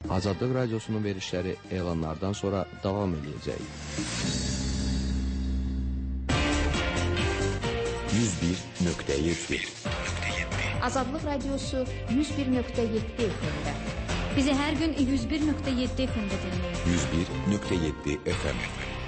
Azadlıq Radiosunun verişləri elanlardan sonra davam edəcək. 101.7 Azadlıq Radiosu 101.7 FM-də. Bizi hər gün 101.7 FM-də dinləyin. 101.7 FM.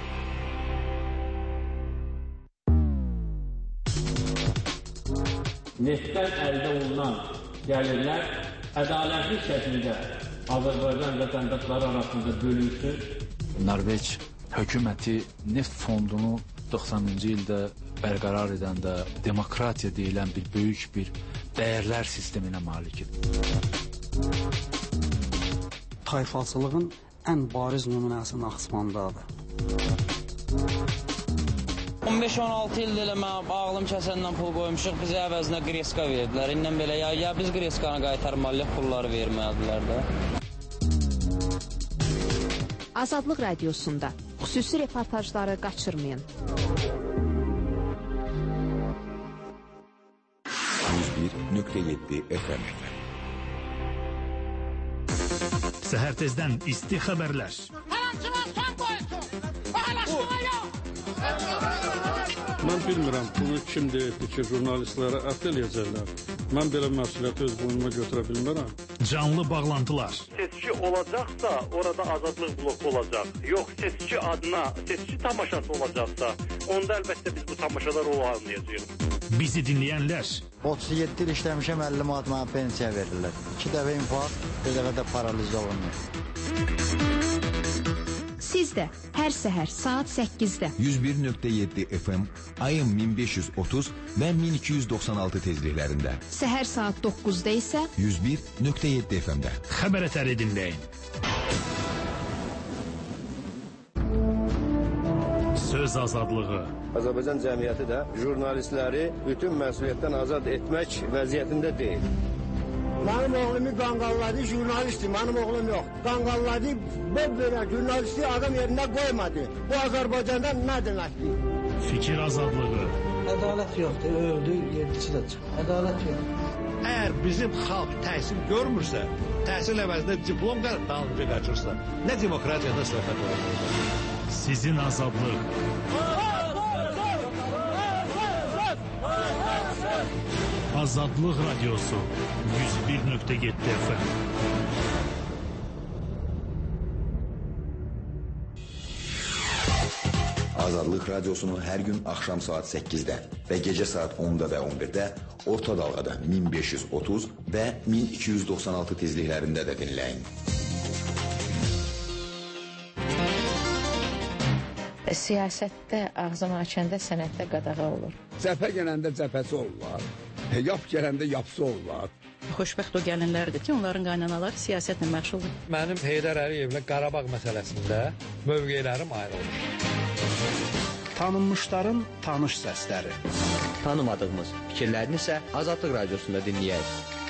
Neftdən əldə olunan gəlirlər ədalətli şəkildə Azərbaycan vətəndaşları arasında bölünsün. Norveç hökuməti neft fondunu 90-cı ildə bərqərar edəndə demokratiya deyilən bir böyük bir dəyərlər sisteminə malikdir. Tayfalçılığın ən bariz nümunəsi Naxçıvandadır. 15-16 ildir elə mən ağlım kəsəndən pul qoymuşuq, bizə əvəzinə qreska verdilər. İndən belə ya biz qreskanı qaytarmalıyıq, pulları vermədilər də. Azadlıq Radiosunda xüsusi reportajları qaçırmayın. 101.7 FM. Səhər tezdən isti xəbərlər. Mən bilmirəm, bunu kim deyildi ki, jurnalistlərə ət eləyəcəklər. Mən belə məsuliyyəti öz boynuma götürə bilmirəm. Canlı bağlantılar. Seçki olacaqsa, orada azadlıq bloku olacaq. Yox, seçki adına, seçki tamaşası olacaqsa, onda əlbəttə biz bu tamaşada rol almayacağıq. Bizi dinləyənlər. 37 il işləmişəm, 50 manat mənə pensiya verirlər. 2 dəfə infarkt, bir dəfə də paraliz olunur. Siz də hər səhər saat 8-də 101.7 FM, ayın 1530 və 1296 tezliklərində. Səhər saat 9-da isə 101.7 FM-də. Xəbər ətəri dinləyin. Söz azadlığı. Azərbaycan cəmiyyəti də jurnalistləri bütün məsuliyyətdən azad etmək vəziyyətində deyil. Mənim oğlumu qanqalladı, jurnalistdir, mənim oğlum yox. Qanqalladı, belə jurnalisti adam yerində qoymadı. Bu Azərbaycanda nə deməkdir? Fikir azadlığı. Ədalət yoxdur, öldü, yedisi də çıxır. Ədalət yoxdur. Əgər bizim xalq təhsil görmürsə, təhsil əvəzində diplom dalınca qaçırsa, nə demokratiya, nə söhbət olur? Sizin azadlıq. Azadlıq Radiosu 101.7 FM. Azadlıq Radiosunu hər gün axşam saat 8-də və gecə saat 10-da və 11-də orta dalğada 1530 və 1296 tezliklərində də dinləyin. Siyasətdə ağzını açanda sənətdə qadağa olur. Cəbhə gələndə cəbhəsi olurlar, yap gələndə yapsı olurlar. Xoşbəxt o gəlinlərdir ki, onların qaynanaları siyasətlə məşğuldur. Mənim Heydər Əliyevlə Qarabağ məsələsində mövqelərim ayrılır. Tanınmışların tanış səsləri. Tanımadığımız fikirlərini isə Azadlıq Radiosunda dinləyək.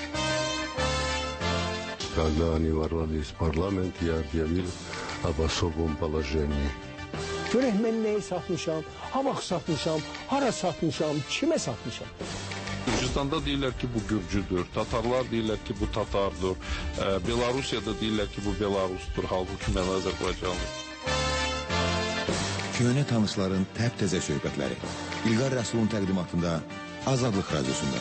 Когда они ворвались в парламент, я объявил об особом положении. Görək mən nəyi satmışam, ha vaxt satmışam, hara satmışam, kimə satmışam. Gürcüstanda deyirlər ki, bu Gürcüdür, Tatarlar deyirlər ki, bu Tatardır, Belarusiyada deyirlər ki, bu Belarusdur, halbuki mən Azərbaycanlıyım. Köhnə tanışların təp-təzə söhbətləri. İlqar Rəsulun təqdimatında Azadlıq Radiosunda.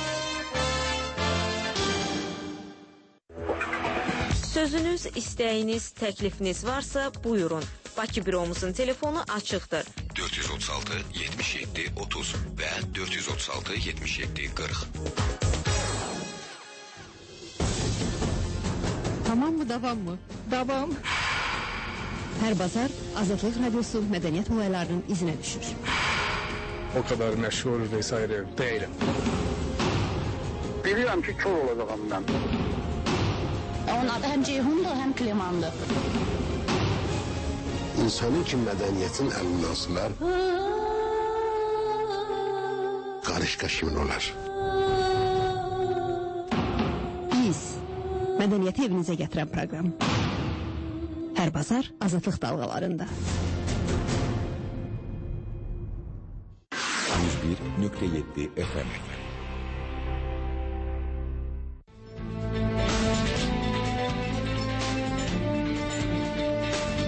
Sözünüz, istəyiniz, təklifiniz varsa buyurun. Bakı büromuzun telefonu açıqdır. 436 77 30 və 436 77 40. Tamam mı, davam mı? Davam. Hər bazar Azadlıq Radiosu mədəniyyət olaylarının izinə düşür. O kadar məşhur vesaire değilim. Bilirəm ki, kör olacağım mən. Onun adı həm Ceyhundur, həm Klimandır. İnsanın ki mədəniyyətin əlindən asılar, qarışqa kimin olar? Biz, mədəniyyəti evinizə gətirən proqram. Hər bazar Azadlıq dalğalarında. 101.7 FM.